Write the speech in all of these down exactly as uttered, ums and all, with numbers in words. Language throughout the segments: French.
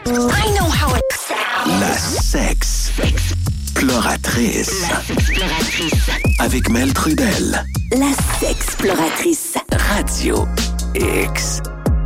I know how it sounds. La sexploratrice. La sexploratrice. Avec Mel Trudel. La sexploratrice. Radio X.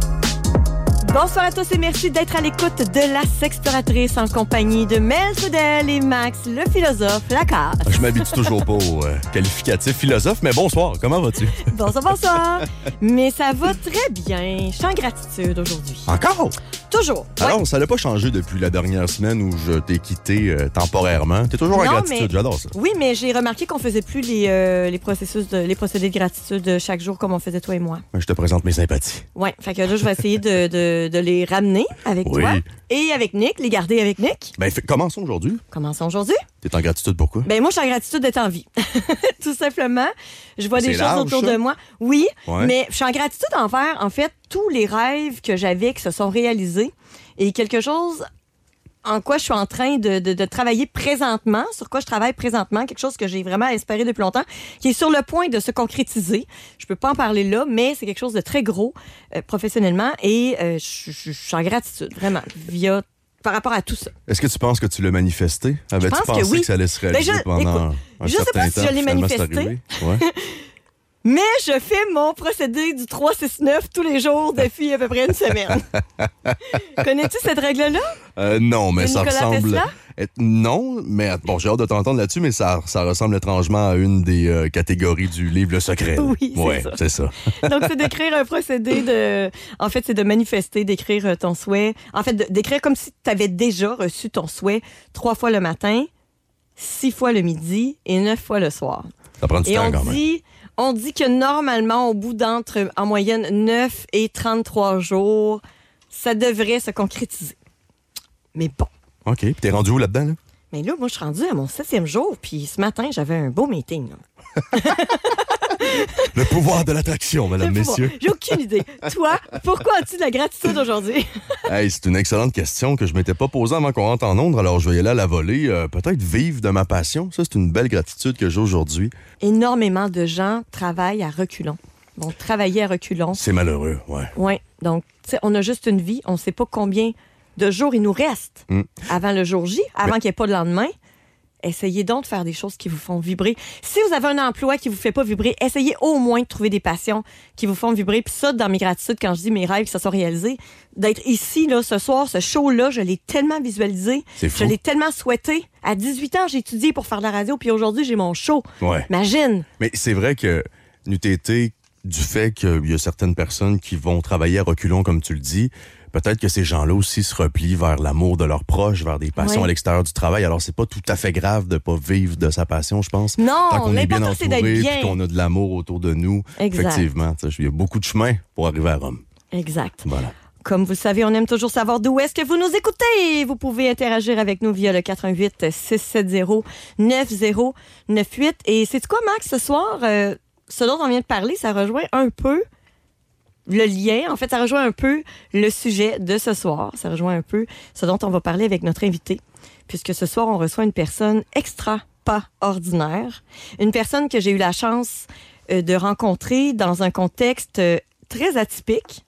Bonsoir à tous et merci d'être à l'écoute de La Sexploratrice en compagnie de Mel Trudel et Max, le philosophe Lacasse. Je m'habitue toujours pas au euh, qualificatif philosophe, mais bonsoir, comment vas-tu? Bonsoir, bonsoir. Mais ça va très bien. Je suis en gratitude aujourd'hui. Encore? Toujours. Alors, ouais. ça n'a pas changé depuis la dernière semaine où je t'ai quitté euh, temporairement. T'es toujours en Non, gratitude, mais- j'adore ça. Oui, mais j'ai remarqué qu'on faisait plus les, euh, les processus, de, les procédés de gratitude chaque jour comme on faisait toi et moi. Je te présente mes sympathies. Oui, fait que là, je vais essayer de, de, de les ramener avec Oui. toi et avec Nick, les garder avec Nick. Ben, fait- commençons aujourd'hui. Commençons aujourd'hui. T'es en gratitude pourquoi? Ben moi, je suis en gratitude d'être en vie. Tout simplement. Je vois des C'est choses large, autour ça. de moi. Oui, Ouais. mais je suis en gratitude envers, en fait, tous les rêves que j'avais qui se sont réalisés et quelque chose en quoi je suis en train de, de, de travailler présentement, sur quoi je travaille présentement, quelque chose que j'ai vraiment espéré depuis longtemps, qui est sur le point de se concrétiser. Je peux pas en parler là, mais c'est quelque chose de très gros euh, professionnellement et euh, je je- je suis en gratitude, vraiment, via par rapport à tout ça. Est-ce que tu penses que tu l'as manifesté? Avais-tu pense que pensé que, oui. ça allait se réaliser Ben, je- pendant écoute, un je sais certain pas si temps, je l'ai puis finalement, c'est manifesté. arrivé? Ouais. Mais je fais mon procédé du trois six neuf tous les jours depuis à peu près une semaine. Connais-tu cette règle-là? Euh, non, mais De ça Nikola ressemble... Tesla? être- Non, mais bon, j'ai hâte de t'entendre là-dessus, mais ça, ça ressemble étrangement à une des euh, catégories du livre Le Secret. là. Oui, c'est ouais, ça. c'est ça. Donc, c'est d'écrire un procédé de... En fait, c'est de manifester, d'écrire euh, ton souhait. En fait, de- d'écrire comme si tu avais déjà reçu ton souhait trois fois le matin, six fois le midi et neuf fois le soir. Ça prend du Et temps on quand même. dit, on dit que normalement, au bout d'entre, en moyenne, neuf et trente-trois jours, ça devrait se concrétiser. Mais bon. OK, puis t'es rendu où là-dedans? Là? Mais là, moi, je suis rendue à mon septième jour, puis ce matin, j'avais un beau meeting. là. Le pouvoir de l'attraction, mesdames, Le pouvoir. messieurs. J'ai aucune idée. Toi, pourquoi as-tu de la gratitude aujourd'hui? Hey, c'est une excellente question que je m'étais pas posée avant qu'on rentre en ondes, alors je vais y aller à la volée. Euh, peut-être vivre de ma passion. Ça, c'est une belle gratitude que j'ai aujourd'hui. Énormément de gens travaillent à reculons. Vont travailler à reculons. C'est malheureux, ouais. Oui. Donc, tu sais, on a juste une vie. On ne sait pas combien de jours il nous reste Mm. avant le jour J, avant Mais- qu'il n'y ait pas de lendemain. Essayez donc de faire des choses qui vous font vibrer. Si vous avez un emploi qui vous fait pas vibrer, essayez au moins de trouver des passions qui vous font vibrer. Puis ça, dans mes gratitudes, quand je dis mes rêves qui se sont réalisés, d'être ici, là, ce soir, ce show-là, je l'ai tellement visualisé. C'est fou. Je l'ai tellement souhaité. À dix-huit ans, j'ai étudié pour faire de la radio, puis aujourd'hui, j'ai mon show. Ouais. Imagine! Mais c'est vrai que n'eût été du fait qu'il y a certaines personnes qui vont travailler à reculons, comme tu le dis, peut-être que ces gens-là aussi se replient vers l'amour de leurs proches, vers des passions Oui. à l'extérieur du travail. Alors, c'est pas tout à fait grave de pas vivre de sa passion, je pense. Non, Tant qu'on est bien l'important, c'est d'être entouré, bien. puis qu'on a de l'amour autour de nous. Exact. Effectivement, tu sais, il y a beaucoup de chemin pour arriver à Rome. Exact. Voilà. Comme vous le savez, on aime toujours savoir d'où est-ce que vous nous écoutez. Vous pouvez interagir avec nous via le quatre un huit, six sept zéro, neuf zéro neuf huit. Et c'est quoi, Max, ce soir, euh, ce dont on vient de parler, ça rejoint un peu le lien. En fait, ça rejoint un peu le sujet de ce soir. Ça rejoint un peu ce dont on va parler avec notre invité. Puisque ce soir, on reçoit une personne extra pas ordinaire. Une personne que j'ai eu la chance euh, de rencontrer dans un contexte euh, très atypique.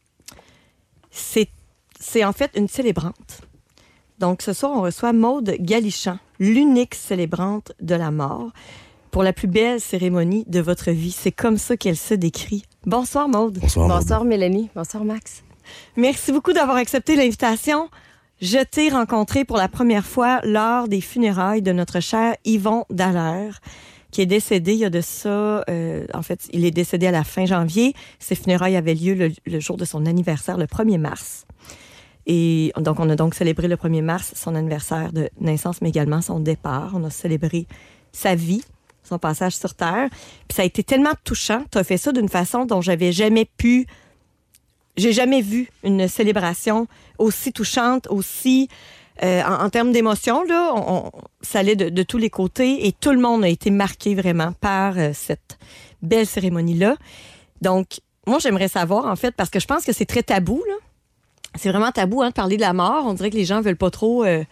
C'est, c'est en fait une célébrante. Donc, ce soir, on reçoit Maude Galichan, l'unique célébrante de la mort, pour la plus belle cérémonie de votre vie. C'est comme ça qu'elle se décrit. Bonsoir, Maude. Bonsoir. Bonsoir Mélanie, bonsoir Max. Merci beaucoup d'avoir accepté l'invitation. Je t'ai rencontré pour la première fois lors des funérailles de notre cher Yvon Dallaire, qui est décédé il y a de ça... euh, en fait, il est décédé à la fin janvier. Ses funérailles avaient lieu le, le jour de son anniversaire, le premier mars. Et donc, on a donc célébré le premier mars son anniversaire de naissance, mais également son départ. On a célébré sa vie, son passage sur Terre. Puis ça a été tellement touchant. Tu as fait ça d'une façon dont j'avais jamais pu... J'ai jamais vu une célébration aussi touchante, aussi... Euh, en, en termes d'émotion, là, on, on- ça allait de, de tous les côtés et tout le monde a été marqué vraiment par euh, cette belle cérémonie-là. Donc, moi, j'aimerais savoir, en fait, parce que je pense que c'est très tabou, là. C'est vraiment tabou, hein, de parler de la mort. On dirait que les gens veulent pas trop... euh,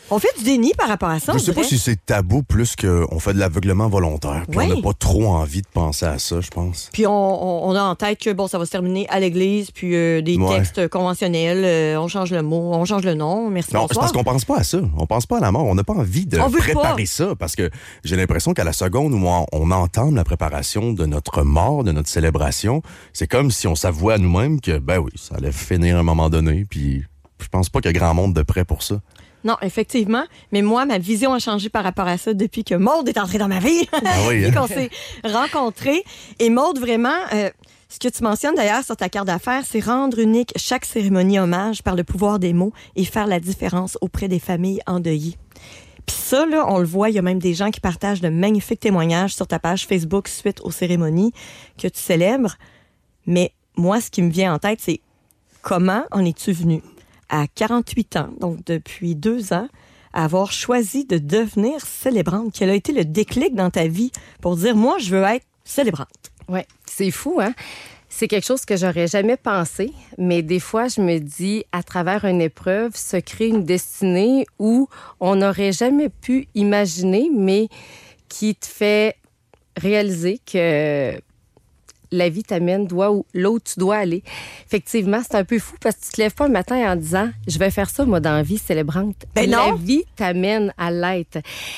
On fait du déni par rapport à ça. Je on sais pas dirait. si c'est tabou plus qu'on fait de l'aveuglement volontaire. Puis Oui. on n'a pas trop envie de penser à ça, je pense. Puis on, on, on a en tête que bon, ça va se terminer à l'église, puis euh, des Ouais. textes conventionnels, euh, on change le mot, on change le nom, merci, Non, c'est bonsoir. parce qu'on pense pas à ça. On pense pas à la mort. On n'a pas envie de On veut préparer pas. ça parce que j'ai l'impression qu'à la seconde où on, on entame la préparation de notre mort, de notre célébration, c'est comme si on s'avouait à nous-mêmes que, ben oui, ça allait finir à un moment donné. Puis je pense pas qu'il y a grand monde de prêt pour ça. Non, effectivement. Mais moi, ma vision a changé par rapport à ça depuis que Maude est entrée dans ma vie. Ah oui, Depuis hein? qu'on s'est rencontrés. Et Maude, vraiment, euh, ce que tu mentionnes d'ailleurs sur ta carte d'affaires, c'est rendre unique chaque cérémonie hommage par le pouvoir des mots et faire la différence auprès des familles endeuillées. Puis ça, là, on le voit, il y a même des gens qui partagent de magnifiques témoignages sur ta page Facebook suite aux cérémonies que tu célèbres. Mais moi, ce qui me vient en tête, c'est comment en es-tu venu à quarante-huit ans, donc depuis deux ans, à avoir choisi de devenir célébrante? Quel a été le déclic dans ta vie pour dire, moi, je veux être célébrante? Oui, c'est fou, hein? C'est quelque chose que j'aurais jamais pensé, mais des fois, je me dis, à travers une épreuve, se crée une destinée où on n'aurait jamais pu imaginer, mais qui te fait réaliser que la vie t'amène doit où l'autre tu dois aller. Effectivement, c'est un peu fou parce que tu te lèves pas un matin en disant je vais faire ça moi dans la vie célébrante. Ben la non. vie t'amène à l'être.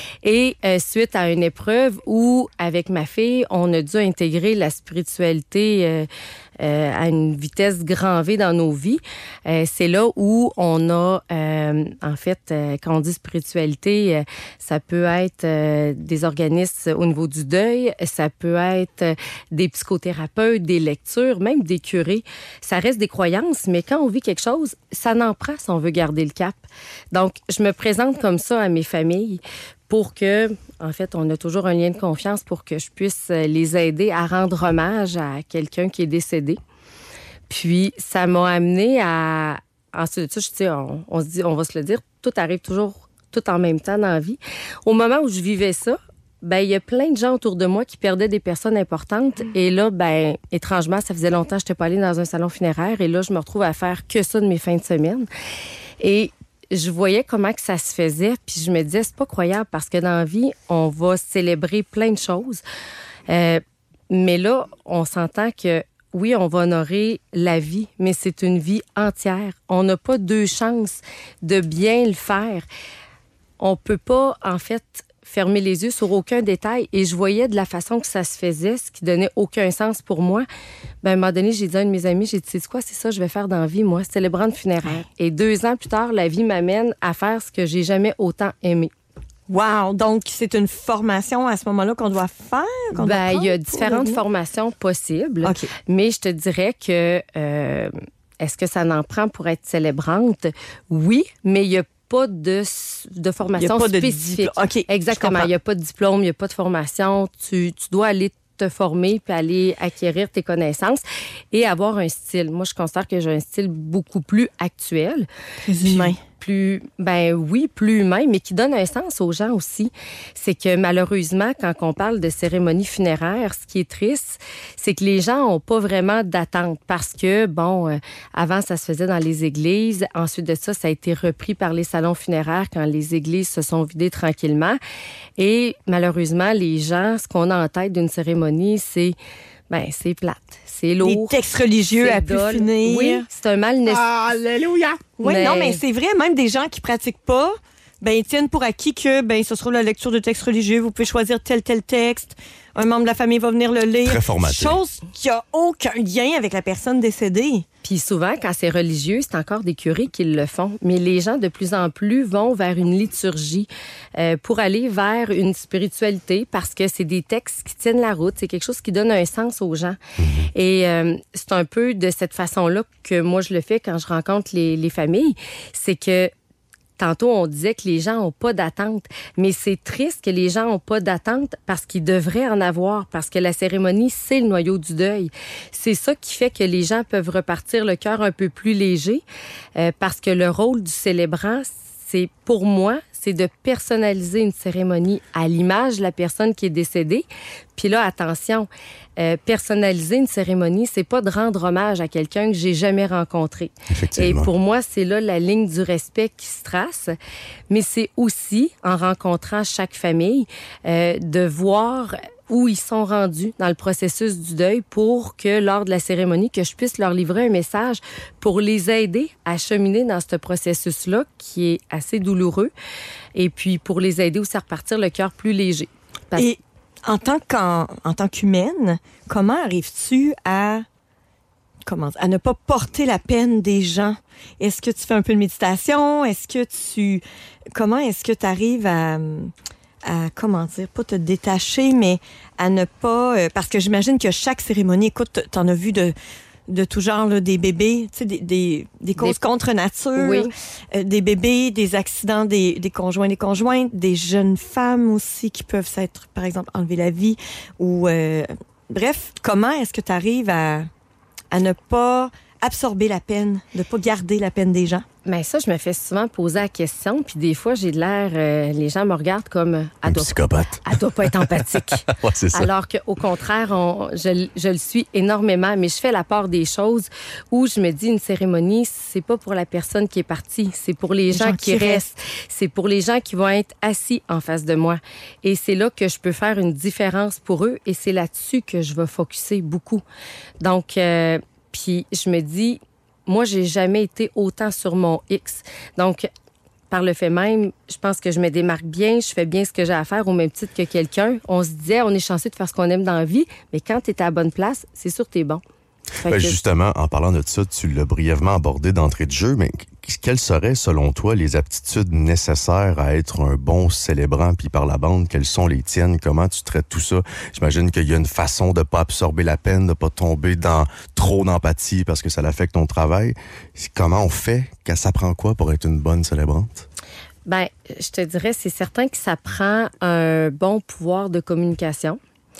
Et euh, suite à une épreuve où avec ma fille, on a dû intégrer la spiritualité euh, euh, à une vitesse grand V dans nos vies. Euh, c'est là où on a euh, en fait euh, quand on dit spiritualité, euh, ça peut être euh, des organismes au niveau du deuil, ça peut être euh, des psychothérapeutes, des lectures, même des curés. Ça reste des croyances, mais quand on vit quelque chose, ça n'en prend si on veut garder le cap. Donc, je me présente comme ça à mes familles pour que, en fait, on a toujours un lien de confiance pour que je puisse les aider à rendre hommage à quelqu'un qui est décédé. Puis, ça m'a amené à... Ensuite de ça, je sais, on, on se dit, on va se le dire, tout arrive toujours tout en même temps dans la vie. Au moment où je vivais ça, ben il y a plein de gens autour de moi qui perdaient des personnes importantes. Et là, ben étrangement, ça faisait longtemps que je n'étais pas allée dans un salon funéraire. Et là, je me retrouve à faire que ça de mes fins de semaine. Et je voyais comment que ça se faisait. Puis je me disais, c'est pas croyable parce que dans la vie, on va célébrer plein de choses. Euh, mais là, on s'entend que oui, on va honorer la vie, mais c'est une vie entière. On n'a pas deux chances de bien le faire. On peut pas, en fait, fermer les yeux sur aucun détail. Et je voyais de la façon que ça se faisait, ce qui donnait aucun sens pour moi. Ben, à un moment donné, j'ai dit à un de mes amis, j'ai dit, c'est quoi, c'est ça que je vais faire dans la vie, moi, célébrante funéraire. Et deux ans plus tard, la vie m'amène à faire ce que j'ai jamais autant aimé. Wow! Donc, c'est une formation à ce moment-là qu'on doit faire? Qu'on doit Ben, il y a prendre pour différentes devenir? formations possibles. OK. Mais je te dirais que euh, est-ce que ça en prend pour être célébrante? Oui, mais il y a pas de, de formation Il y a pas de spécifique. diplôme. OK, je Exactement. comprends. Il n'y a pas de diplôme, il n'y a pas de formation. Tu, tu dois aller te former puis aller acquérir tes connaissances et avoir un style. Moi, je considère que j'ai un style beaucoup plus actuel. Très humain. Plus, ben oui, plus humain, mais qui donne un sens aux gens aussi. C'est que malheureusement, quand on parle de cérémonie funéraire, ce qui est triste, c'est que les gens n'ont pas vraiment d'attente parce que, bon, euh, avant, ça se faisait dans les églises. Ensuite de ça, ça a été repris par les salons funéraires quand les églises se sont vidées tranquillement. Et malheureusement, les gens, ce qu'on a en tête d'une cérémonie, c'est, ben, c'est plate, c'est Des lourd. textes religieux c'est à plus dole. finir. Oui, c'est un mal nécessaire. Alléluia! Oui, Mais- non, mais c'est vrai, même des gens qui pratiquent pas, ben, ils tiennent pour acquis que, ben, ce sera la lecture de textes religieux, vous pouvez choisir tel, tel texte, un membre de la famille va venir le lire. Très formaté. Chose qui a aucun lien avec la personne décédée. Puis souvent, quand c'est religieux, c'est encore des curés qui le font. Mais les gens, de plus en plus, vont vers une liturgie euh, pour aller vers une spiritualité parce que c'est des textes qui tiennent la route. C'est quelque chose qui donne un sens aux gens. Et euh, c'est un peu de cette façon-là que moi, je le fais quand je rencontre les, les familles. C'est que tantôt, on disait que les gens n'ont pas d'attente, mais c'est triste que les gens n'ont pas d'attente parce qu'ils devraient en avoir, parce que la cérémonie, c'est le noyau du deuil. C'est ça qui fait que les gens peuvent repartir le cœur un peu plus léger, euh, parce que le rôle du célébrant, c'est pour moi, c'est de personnaliser une cérémonie à l'image de la personne qui est décédée. Puis là, attention, euh, personnaliser une cérémonie, c'est pas de rendre hommage à quelqu'un que j'ai jamais rencontré. Et pour moi, c'est là la ligne du respect qui se trace. Mais c'est aussi, en rencontrant chaque famille, euh, de voir où ils sont rendus dans le processus du deuil pour que, lors de la cérémonie, que je puisse leur livrer un message pour les aider à cheminer dans ce processus-là qui est assez douloureux et puis pour les aider aussi à repartir le cœur plus léger. Parce... Et en tant qu'en, en tant qu'humaine, comment arrives-tu à, comment, à ne pas porter la peine des gens? Est-ce que tu fais un peu de méditation? Est-ce que tu... Comment est-ce que tu arrives à... à, comment dire, pas te détacher, mais à ne pas... Euh, parce que j'imagine que chaque cérémonie, écoute, t'en as vu de, de tout genre, là, des bébés, tu sais, des, des, des causes des... contre nature, oui. euh, des bébés, des accidents des, des conjoints, des conjointes, des jeunes femmes aussi qui peuvent s'être, par exemple, enlever la vie. Ou euh, bref, comment est-ce que tu arrives à, à ne pas absorber la peine, de pas garder la peine des gens? Mais ça, je me fais souvent poser la question, puis des fois, j'ai de l'air... Euh, les gens me regardent comme... Euh, Un doit, psychopathe. Elle doit pas être empathique. Ouais, c'est ça. Alors qu'au contraire, on, je, je le suis énormément, mais je fais la part des choses où je me dis, une cérémonie, c'est pas pour la personne qui est partie, c'est pour les, les gens, gens qui, qui restent. restent. C'est pour les gens qui vont être assis en face de moi. Et c'est là que je peux faire une différence pour eux, et c'est là-dessus que je vais focusser beaucoup. Donc, euh, puis je me dis... Moi, j'ai jamais été autant sur mon X. Donc, par le fait même, je pense que je me démarque bien, je fais bien ce que j'ai à faire au même titre que quelqu'un. On se disait, on est chanceux de faire ce qu'on aime dans la vie, mais quand tu es à la bonne place, c'est sûr que tu es bon. Ben que... Justement, en parlant de ça, tu l'as brièvement abordé d'entrée de jeu, mais quelles seraient, selon toi, les aptitudes nécessaires à être un bon célébrant? Puis par la bande, quelles sont les tiennes? Comment tu traites tout ça? J'imagine qu'il y a une façon de pas absorber la peine, de pas tomber dans trop d'empathie parce que ça l'affecte ton travail. Comment on fait? Ça prend quoi pour être une bonne célébrante? Ben, je te dirais, c'est certain que ça prend un bon pouvoir de communication.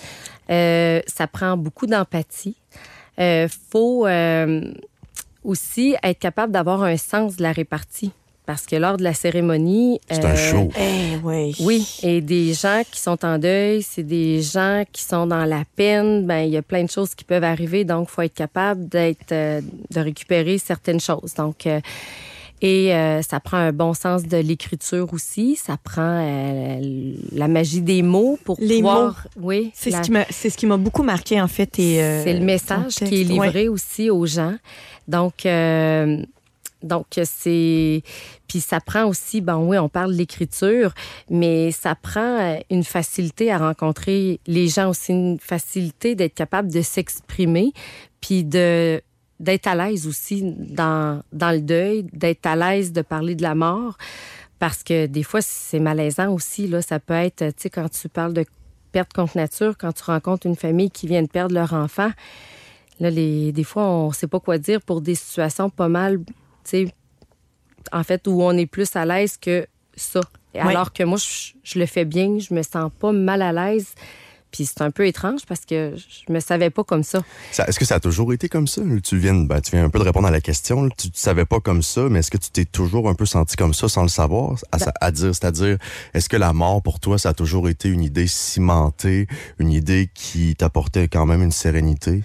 Euh, ça prend beaucoup d'empathie. Il euh, faut euh, aussi être capable d'avoir un sens de la répartie. Parce que lors de la cérémonie... C'est euh, un show. Eh, oui. Oui, et des gens qui sont en deuil, c'est des gens qui sont dans la peine. Ben, il y a plein de choses qui peuvent arriver, donc il faut être capable d'être, euh, de récupérer certaines choses. Donc... Euh, Et euh, ça prend un bon sens de l'écriture aussi. Ça prend euh, la magie des mots pour Les pouvoir... mots. Oui. C'est, la... ce qui m'a, c'est ce qui m'a beaucoup marqué, en fait. Et, euh, c'est le message qui est livré ouais. aussi aux gens. Donc, euh, donc c'est... Puis ça prend aussi... Bon, oui, on parle de l'écriture, mais ça prend une facilité à rencontrer les gens aussi, une facilité d'être capable de s'exprimer, puis de... d'être à l'aise aussi dans, dans le deuil, d'être à l'aise de parler de la mort, parce que des fois, c'est malaisant aussi. Là, ça peut être, tu sais, quand tu parles de perte contre nature, quand tu rencontres une famille qui vient de perdre leur enfant, là, les, des fois, on ne sait pas quoi dire pour des situations pas mal, tu sais, en fait, où on est plus à l'aise que ça. Oui. Alors que moi, je, je le fais bien, je me sens pas mal à l'aise. Puis c'est un peu étrange parce que je me savais pas comme ça. ça est-ce que ça a toujours été comme ça? Tu viens, ben, tu viens un peu de répondre à la question. Là. Tu ne savais pas comme ça, mais est-ce que tu t'es toujours un peu senti comme ça sans le savoir? À, ben, à dire, c'est-à-dire, est-ce que la mort pour toi, ça a toujours été une idée cimentée, une idée qui t'apportait quand même une sérénité?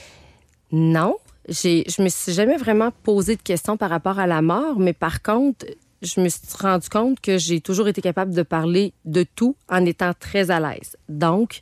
Non. J'ai, je me suis jamais vraiment posé de questions par rapport à la mort, mais par contre... je me suis rendu compte que j'ai toujours été capable de parler de tout en étant très à l'aise. Donc,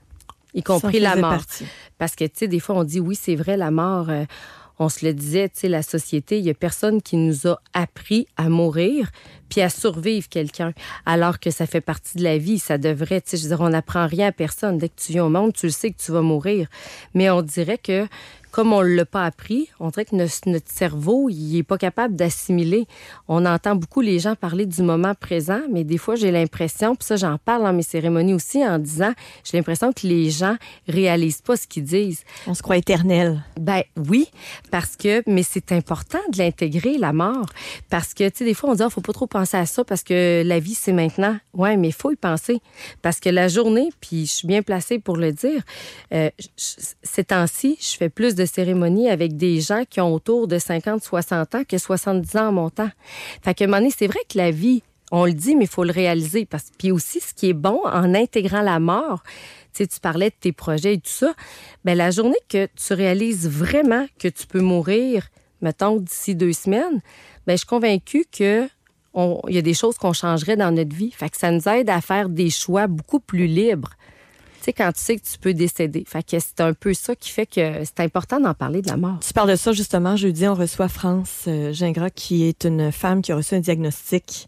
y compris la mort. Partie. Parce que, tu sais, des fois, on dit, oui, c'est vrai, la mort, euh, on se le disait, tu sais, la société, il y a personne qui nous a appris à mourir puis à survivre quelqu'un, alors que ça fait partie de la vie. Ça devrait, tu sais, je veux dire, on n'apprend rien à personne. Dès que tu viens au monde, tu le sais que tu vas mourir. Mais on dirait que comme on ne l'a pas appris, on dirait que notre, notre cerveau, il n'est pas capable d'assimiler. On entend beaucoup les gens parler du moment présent, mais des fois, j'ai l'impression, puis ça, j'en parle dans mes cérémonies aussi, en disant, j'ai l'impression que les gens réalisent pas ce qu'ils disent. On se croit éternel. Ben oui, parce que, mais c'est important de l'intégrer, la mort. Parce que, tu sais, des fois, on dit, il oh, faut pas trop penser à ça parce que la vie, c'est maintenant. Ouais, mais il faut y penser. Parce que la journée, puis je suis bien placée pour le dire, euh, ces temps-ci, je fais plus de de cérémonie avec des gens qui ont autour de cinquante, soixante ans que soixante-dix ans en montant. Fait qu'à un moment donné, c'est vrai que la vie, on le dit, mais il faut le réaliser. Parce... Puis aussi, ce qui est bon en intégrant la mort, tu sais, tu parlais de tes projets et tout ça, bien, la journée que tu réalises vraiment que tu peux mourir, mettons, d'ici deux semaines, bien, je suis convaincue que il y a des choses qu'on changerait dans notre vie. Fait que ça nous aide à faire des choix beaucoup plus libres. Tu sais, quand tu sais que tu peux décéder. Fait que c'est un peu ça qui fait que c'est important d'en parler de la mort. Tu parles de ça, justement. Jeudi, on reçoit France euh, Gingras, qui est une femme qui a reçu un diagnostic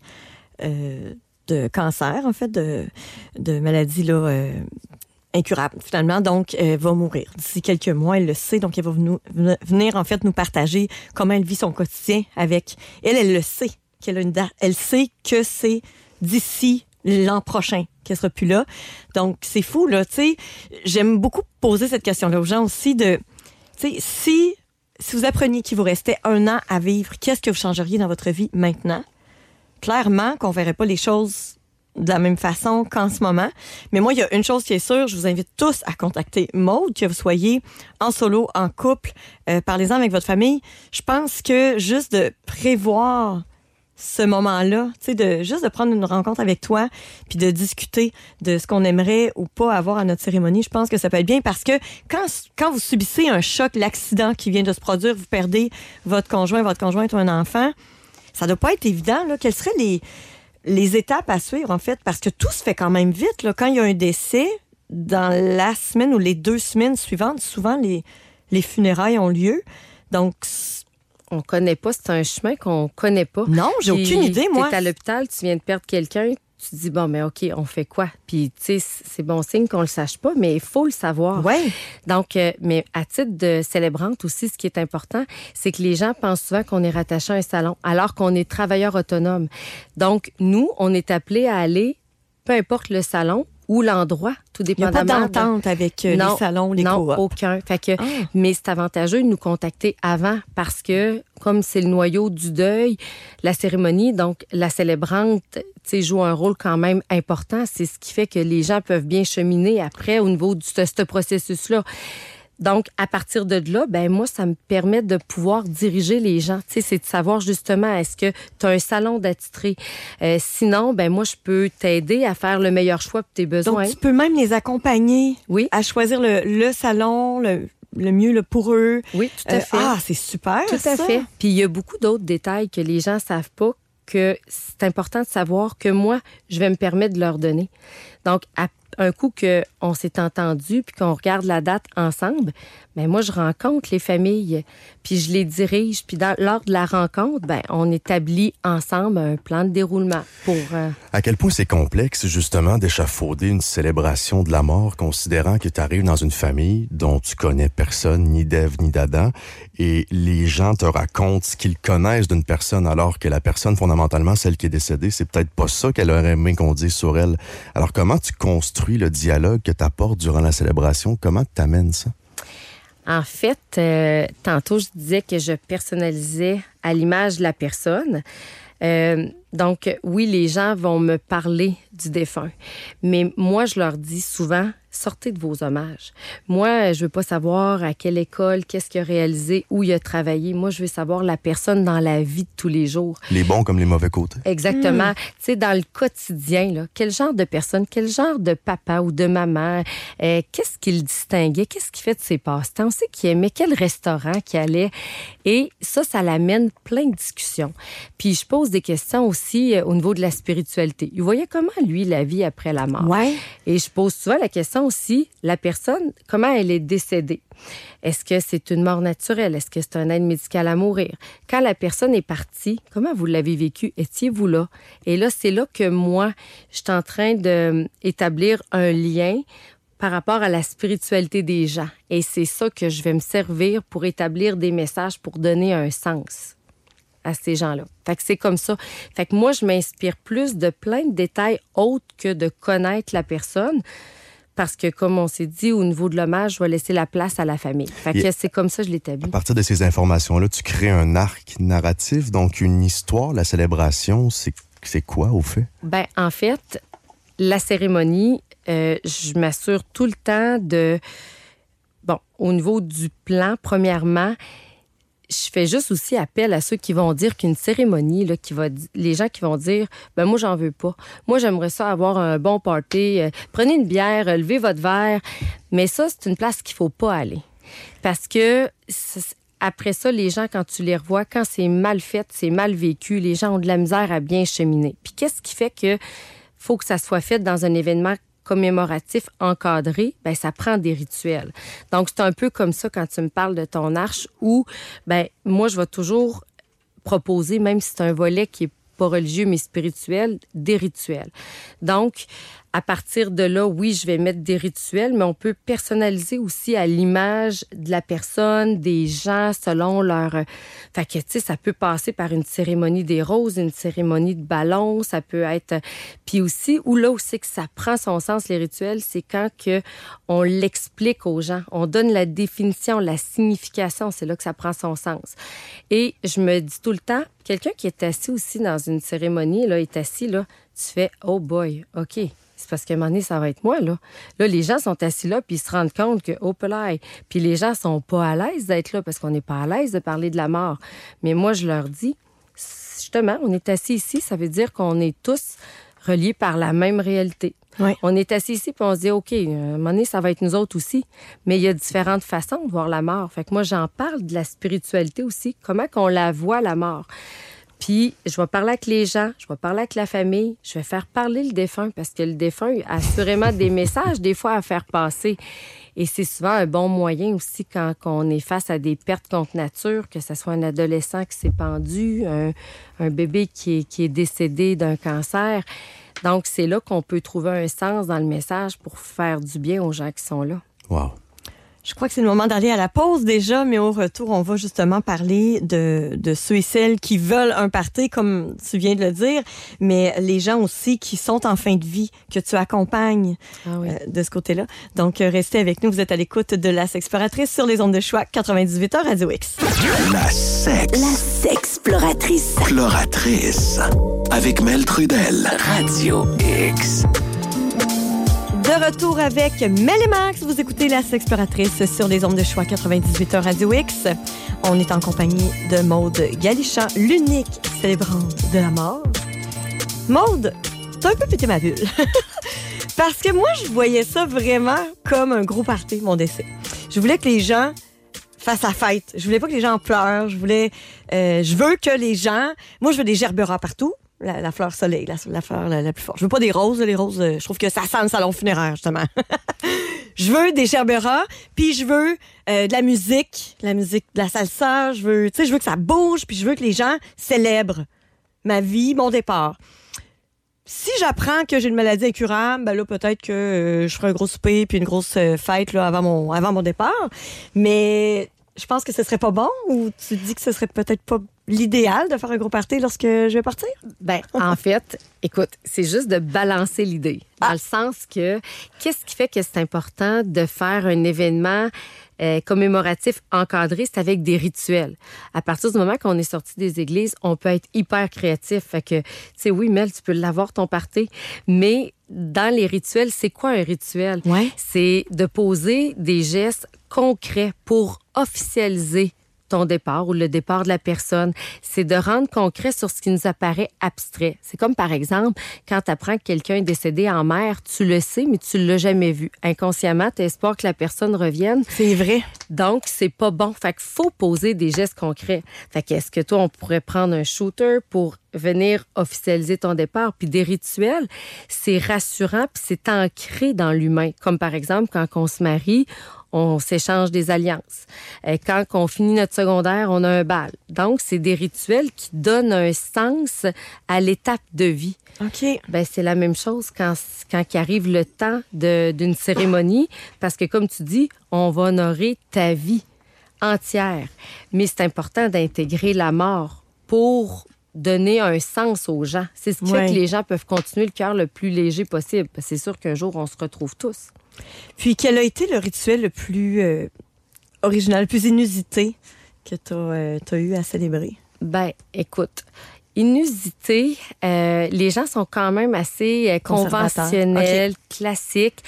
euh, de cancer, en fait, de, de maladie là, euh, incurable, finalement. Donc, elle va mourir d'ici quelques mois. Elle le sait. Donc, elle va nous, venir, en fait, nous partager comment elle vit son quotidien avec... Elle, elle le sait. Qu'elle a une date. Elle sait que c'est d'ici l'an prochain qu'elle sera plus là. Donc, c'est fou, là, tu sais. J'aime beaucoup poser cette question-là aux gens aussi de, tu sais, si, si vous appreniez qu'il vous restait un an à vivre, qu'est-ce que vous changeriez dans votre vie maintenant? Clairement qu'on verrait pas les choses de la même façon qu'en ce moment. Mais moi, il y a une chose qui est sûre, je vous invite tous à contacter Maude, que vous soyez en solo, en couple, euh, parlez-en avec votre famille. Je pense que juste de prévoir ce moment-là, tu sais, de juste de prendre une rencontre avec toi puis de discuter de ce qu'on aimerait ou pas avoir à notre cérémonie, je pense que ça peut être bien parce que quand, quand vous subissez un choc, l'accident qui vient de se produire, vous perdez votre conjoint, votre conjointe ou un enfant, ça doit pas être évident, là. Quelles seraient les, les étapes à suivre, en fait? Parce que tout se fait quand même vite, là. Quand il y a un décès, dans la semaine ou les deux semaines suivantes, souvent les, les funérailles ont lieu. Donc, on connaît pas, c'est un chemin qu'on connaît pas. Non, j'ai Puis, aucune idée, moi. T'es à l'hôpital, tu viens de perdre quelqu'un, tu te dis, bon, mais OK, on fait quoi? Puis, tu sais, c'est bon signe qu'on le sache pas, mais il faut le savoir. Oui. Donc, euh, mais à titre de célébrante aussi, ce qui est important, c'est que les gens pensent souvent qu'on est rattaché à un salon, alors qu'on est travailleur autonome. Donc, nous, on est appelés à aller, peu importe le salon, ou l'endroit, tout dépendamment. Il n'y a pas d'entente de... avec euh, non, les salons, les non, coops. aucun. Fait que, ah. Mais c'est avantageux de nous contacter avant parce que, comme c'est le noyau du deuil, la cérémonie, donc la célébrante, tu sais, joue un rôle quand même important. C'est ce qui fait que les gens peuvent bien cheminer après au niveau de ce, ce processus-là. Donc, à partir de là, ben moi, ça me permet de pouvoir diriger les gens. Tu sais, c'est de savoir justement, est-ce que tu as un salon d'attitré? Euh, sinon, ben moi, je peux t'aider à faire le meilleur choix pour tes besoins. Donc, tu peux même les accompagner oui. à choisir le, le salon, le, le mieux le pour eux. Oui, tout à fait. Euh, ah, c'est super, Tout ça. à fait. Puis, il y a beaucoup d'autres détails que les gens savent pas, que c'est important de savoir que moi, je vais me permettre de leur donner. Donc, à un coup qu'on s'est entendu puis qu'on regarde la date ensemble, bien, moi, je rencontre les familles puis je les dirige. Puis dans, lors de la rencontre, bien, on établit ensemble un plan de déroulement pour... Euh... À quel point c'est complexe, justement, d'échafauder une célébration de la mort, considérant que tu arrives dans une famille dont tu connais personne, ni d'Ève, ni d'Adam, et les gens te racontent ce qu'ils connaissent d'une personne, alors que la personne, fondamentalement, celle qui est décédée, c'est peut-être pas ça qu'elle aurait aimé qu'on dise sur elle. Alors, comment tu construis le dialogue que tu apportes durant la célébration? Comment tu t'amènes ça? En fait, euh, tantôt, je disais que je personnalisais à l'image de la personne. Euh, donc, oui, les gens vont me parler du défunt. Mais moi, je leur dis souvent, sortez de vos hommages. Moi, je veux pas savoir à quelle école, qu'est-ce qu'il a réalisé, où il a travaillé. Moi, je veux savoir la personne dans la vie de tous les jours. Les bons comme les mauvais côtés. Exactement. Mmh. Tu sais, dans le quotidien, là, quel genre de personne, quel genre de papa ou de maman, euh, qu'est-ce qu'il distinguait, qu'est-ce qu'il fait de ses passe-temps, on sait qu'il aimait, quel restaurant qu'il allait. Et ça, ça l'amène plein de discussions. Puis je pose des questions aussi euh, au niveau de la spiritualité. Il voyait comment, lui, la vie après la mort. Ouais. Et je pose souvent la question aussi, la personne, comment elle est décédée? Est-ce que c'est une mort naturelle? Est-ce que c'est un aide médicale à mourir? Quand la personne est partie, comment vous l'avez vécu? Étiez-vous là? Et là, c'est là que moi, je suis en train d'établir un lien par rapport à la spiritualité des gens. Et c'est ça que je vais me servir pour établir des messages, pour donner un sens à ces gens-là. Fait que c'est comme ça. Fait que moi, je m'inspire plus de plein de détails autres que de connaître la personne. Parce que, comme on s'est dit, au niveau de l'hommage, je vais laisser la place à la famille. Fait que c'est comme ça que je l'établis. À partir de ces informations-là, tu crées un arc narratif, donc une histoire. La célébration, c'est, c'est quoi, au fait? Ben, en fait, la cérémonie, euh, je m'assure tout le temps de bon, au niveau du plan, premièrement, je fais juste aussi appel à ceux qui vont dire qu'une cérémonie, là, qui va, les gens qui vont dire, ben moi, j'en veux pas. Moi, j'aimerais ça avoir un bon party. Euh, prenez une bière, euh, levez votre verre. Mais ça, c'est une place qu'il faut pas aller. Parce que après ça, les gens, quand tu les revois, quand c'est mal fait, c'est mal vécu, les gens ont de la misère à bien cheminer. Puis qu'est-ce qui fait que faut que ça soit fait dans un événement commémoratif encadré, ben ça prend des rituels. Donc, c'est un peu comme ça quand tu me parles de ton arche où, ben moi, je vais toujours proposer, même si c'est un volet qui est pas religieux, mais spirituel, des rituels. Donc, à partir de là, oui, je vais mettre des rituels, mais on peut personnaliser aussi à l'image de la personne, des gens, selon leur... Fait que, tu sais, ça peut passer par une cérémonie des roses, une cérémonie de ballons, ça peut être... Puis aussi, où là aussi que ça prend son sens, les rituels, c'est quand que on l'explique aux gens. On donne la définition, la signification, c'est là que ça prend son sens. Et je me dis tout le temps, quelqu'un qui est assis aussi dans une cérémonie, là, est assis, là, tu fais « Oh boy, OK ». C'est parce qu'à un moment donné, ça va être moi, là. Là, les gens sont assis là, puis ils se rendent compte que, oh, là, puis les gens sont pas à l'aise d'être là parce qu'on n'est pas à l'aise de parler de la mort. Mais moi, je leur dis, justement, on est assis ici, ça veut dire qu'on est tous reliés par la même réalité. Oui. On est assis ici, puis on se dit, OK, à un moment donné, ça va être nous autres aussi. Mais il y a différentes façons de voir la mort. Fait que moi, j'en parle de la spiritualité aussi, comment qu'on la voit, la mort. Puis, je vais parler avec les gens, je vais parler avec la famille, je vais faire parler le défunt parce que le défunt a assurément des messages, des fois, à faire passer. Et c'est souvent un bon moyen aussi quand on est face à des pertes contre nature, que ce soit un adolescent qui s'est pendu, un, un bébé qui est, qui est décédé d'un cancer. Donc, c'est là qu'on peut trouver un sens dans le message pour faire du bien aux gens qui sont là. Wow. Je crois que c'est le moment d'aller à la pause déjà, mais au retour, on va justement parler de, de ceux et celles qui veulent un party, comme tu viens de le dire, mais les gens aussi qui sont en fin de vie, que tu accompagnes Ah oui. euh, de ce côté-là. Donc, euh, restez avec nous. Vous êtes à l'écoute de La Sexploratrice sur les ondes de choix quatre-vingt-dix-huit heures Radio X. La sex. La Sexploratrice. Exploratrice. Avec Mel Trudel. Radio X. De retour avec Mel et Max. Vous écoutez La Sexploratrice sur les ondes de choix quatre-vingt-dix-huit heures Radio X. On est en compagnie de Maude Galichan, l'unique célébrante de la mort. Maude, t'as un peu pété ma bulle. Parce que moi, je voyais ça vraiment comme un gros party, mon décès. Je voulais que les gens fassent la fête. Je voulais pas que les gens pleurent. Je voulais... Euh, je veux que les gens... Moi, je veux des gerberas partout. La, la fleur soleil, la, la fleur la, la plus forte. Je veux pas des roses. Les roses, euh, je trouve que ça sent le salon funéraire, justement. Je veux des gerberas, puis je veux euh, de la musique, la musique de la salsa. Je veux, tu sais, je veux que ça bouge, puis je veux que les gens célèbrent ma vie, mon départ. Si j'apprends que j'ai une maladie incurable, ben là, peut-être que euh, je ferai un gros souper puis une grosse euh, fête là, avant mon avant mon départ. Mais je pense que ce serait pas bon, ou tu dis que ce serait peut-être pas l'idéal de faire un gros party lorsque je vais partir? Ben, en fait, écoute, c'est juste de balancer l'idée. Dans Ah. le sens que, qu'est-ce qui fait que c'est important de faire un événement euh, commémoratif encadré? C'est avec des rituels. À partir du moment qu'on est sorti des églises, on peut être hyper créatif. Fait que, tu sais, oui, Mel, tu peux l'avoir ton party, mais dans les rituels, c'est quoi un rituel? Ouais. C'est de poser des gestes concrets pour officialiser ton départ ou le départ de la personne. C'est de rendre concret sur ce qui nous apparaît abstrait. C'est comme, par exemple, quand tu apprends que quelqu'un est décédé en mer, tu le sais, mais tu l'as jamais vu. Inconsciemment, tu espères que la personne revienne. C'est vrai. Donc, c'est pas bon. Fait qu'il faut poser des gestes concrets. Fait qu'est-ce que toi, on pourrait prendre un shooter pour venir officialiser ton départ? Puis des rituels, c'est rassurant, puis c'est ancré dans l'humain. Comme par exemple, quand on se marie, on s'échange des alliances. Euh, quand on finit notre secondaire, on a un bal. Donc, c'est des rituels qui donnent un sens à l'étape de vie. OK. Ben, c'est la même chose quand, quand il arrive le temps de, d'une cérémonie, parce que, comme tu dis, on va honorer ta vie entière. Mais c'est important d'intégrer la mort pour donner un sens aux gens. C'est ce qui Ouais. fait que les gens peuvent continuer le cœur le plus léger possible. Parce que c'est sûr qu'un jour, on se retrouve tous. Puis, quel a été le rituel le plus euh, original, le plus inusité que tu as euh, eu à célébrer? Ben, écoute, inusité, euh, les gens sont quand même assez euh, Conservateurs. conventionnels, classiques.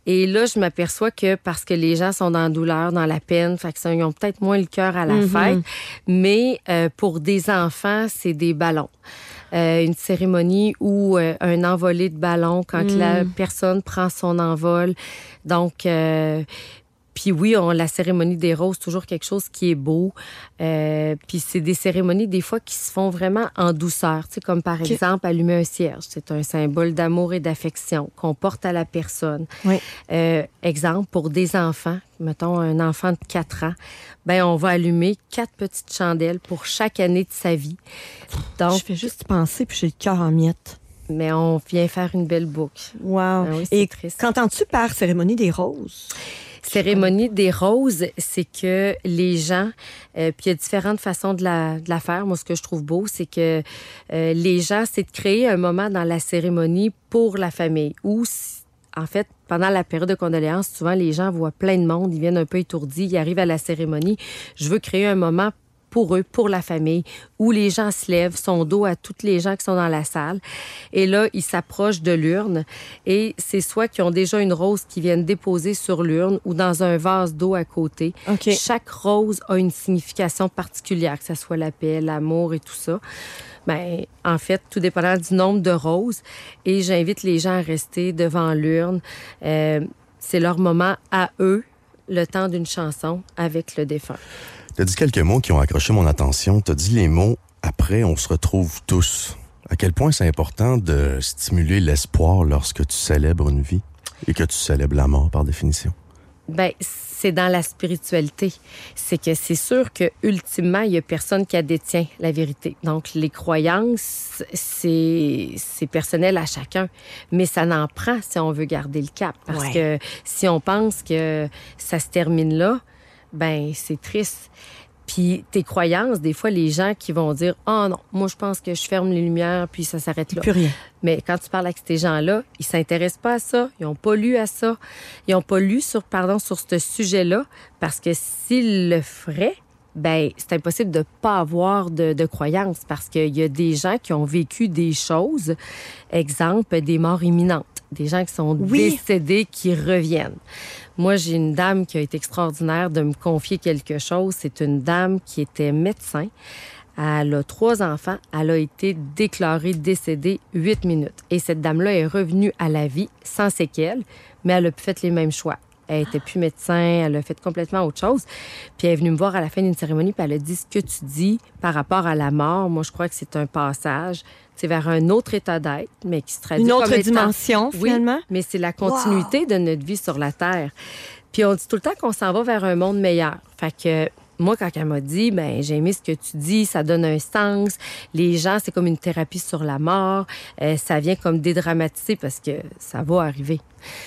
Et là, je m'aperçois que parce que les gens sont dans la douleur, dans la peine, fait que ça, ils ont peut-être moins le cœur à la Mm-hmm. fête. Mais euh, pour des enfants, c'est des ballons. Euh, une cérémonie où euh, un envolé de ballon quand Mm. la personne prend son envol. Donc, euh, puis oui, on, la cérémonie des roses, toujours quelque chose qui est beau. Euh, puis c'est des cérémonies, des fois, qui se font vraiment en douceur. Tu sais, comme par Okay. exemple, allumer un cierge. C'est un symbole d'amour et d'affection qu'on porte à la personne. Oui. Euh, exemple, pour des enfants, mettons un enfant de quatre ans, ben on va allumer quatre petites chandelles pour chaque année de sa vie. Donc, Je fais juste y penser, puis j'ai le cœur en miettes. mais on vient faire une belle boucle. Wow. Ah oui, c'est Et triste. qu'entends-tu par cérémonie des roses? Cérémonie des roses, c'est que les gens, euh, puis il y a différentes façons de la, de la faire. Moi, ce que je trouve beau, c'est que euh, les gens, c'est de créer un moment dans la cérémonie pour la famille. Ou, si- en fait, pendant la période de condoléances, souvent, les gens voient plein de monde, ils viennent un peu étourdis, ils arrivent à la cérémonie. Je veux créer un moment pour eux, pour la famille, où les gens se lèvent, sont dos à toutes les gens qui sont dans la salle. Et là, ils s'approchent de l'urne et c'est soit qu'ils ont déjà une rose qu'ils viennent déposer sur l'urne ou dans un vase d'eau à côté. OK. Chaque rose a une signification particulière, que ce soit la paix, l'amour et tout ça. Ben, en fait, tout dépendant du nombre de roses. Et j'invite les gens à rester devant l'urne. Euh, c'est leur moment à eux, le temps d'une chanson avec le défunt. Tu as dit quelques mots qui ont accroché mon attention. Tu as dit les mots « après, on se retrouve tous ». À quel point c'est important de stimuler l'espoir lorsque tu célèbres une vie et que tu célèbres la mort, par définition? Ben, c'est dans la spiritualité. C'est que c'est sûr que ultimement, il y a personne qui a détient la vérité. Donc, les croyances, c'est, c'est personnel à chacun. Mais ça n'en prend si on veut garder le cap. Parce Ouais. que si on pense que ça se termine là, ben c'est triste. Puis tes croyances, des fois, les gens qui vont dire « Ah oh non, moi, je pense que je ferme les lumières, puis ça s'arrête là. » Plus rien. Mais quand tu parles avec ces gens-là, ils s'intéressent pas à ça, ils n'ont pas lu à ça, ils n'ont pas lu sur, pardon, sur ce sujet-là, parce que s'ils le feraient, ben c'est impossible de pas avoir de, de croyances, parce qu'il y a des gens qui ont vécu des choses, exemple, des morts imminentes, des gens qui sont Oui. décédés, qui reviennent. Moi, j'ai une dame qui a été extraordinaire de me confier quelque chose. C'est une dame qui était médecin. Elle a trois enfants. Elle a été déclarée décédée huit minutes. Et cette dame-là est revenue à la vie sans séquelles, mais elle a fait les mêmes choix. Elle était plus médecin, elle a fait complètement autre chose. Puis elle est venue me voir à la fin d'une cérémonie, puis elle a dit ce que tu dis par rapport à la mort. Moi, je crois que c'est un passage, c'est vers un autre état d'être, mais qui se traduit Une autre comme étant- dimension, Oui, finalement. mais c'est la continuité de notre vie sur la Terre. Puis on dit tout le temps qu'on s'en va vers un monde meilleur. Fait que moi, quand elle m'a dit, ben j'ai aimé ce que tu dis, ça donne un sens. Les gens, c'est comme une thérapie sur la mort. Euh, ça vient comme dédramatiser parce que ça va arriver.